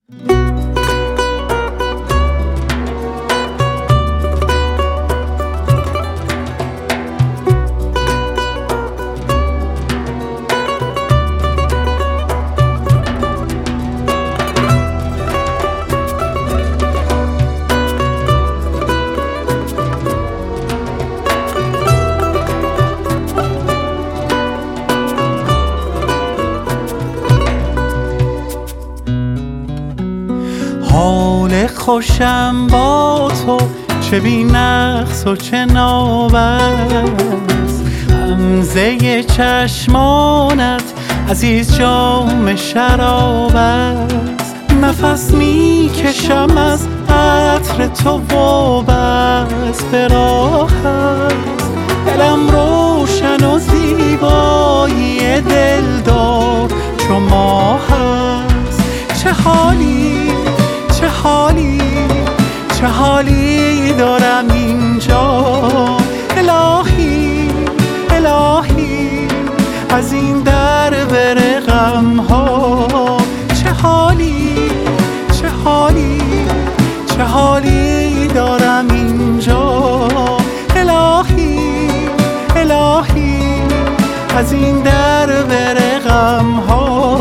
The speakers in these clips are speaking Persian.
حال خوشم با تو، چه بی نقص و چه نابست. غمزه چشمانت عزیز جام شراب است. نفس می کشم از عطر تو و بس به راه است. دلم روشن و زیبایی دلدار چو ماه است. چه حالی چه حالی چه حالی دارم اینجا. الهی الهی از این در بره غم ها. چه حالی چه حالی چه حالی دارم اینجا. الهی الهی از این در بره غم ها.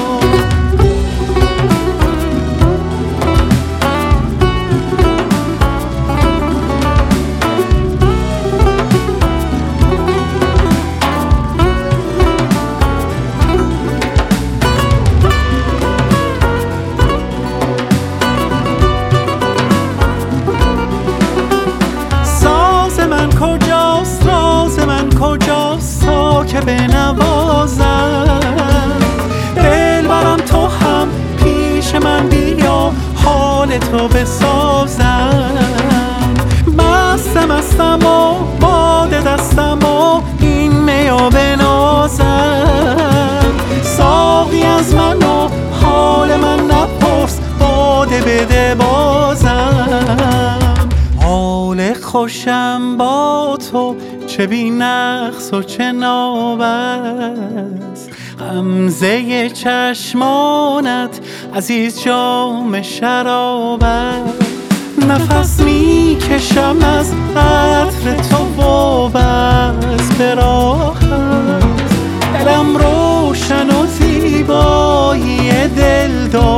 کجاست تا که بنوازم؟ دلبرم تو هم پیش من بیا حال تو بسازم. مستم و باده دستم و این میو بنازم. ساقی از من و حال من نپرس، باده بده بازم. حال خوشم با تو، چه بی نقص و چه نابست. غمزه چشمانت عزیز جام شراب است. نفس می کشم از عطر تو و بس به راه است. دلم روشن و زیبایی دلدار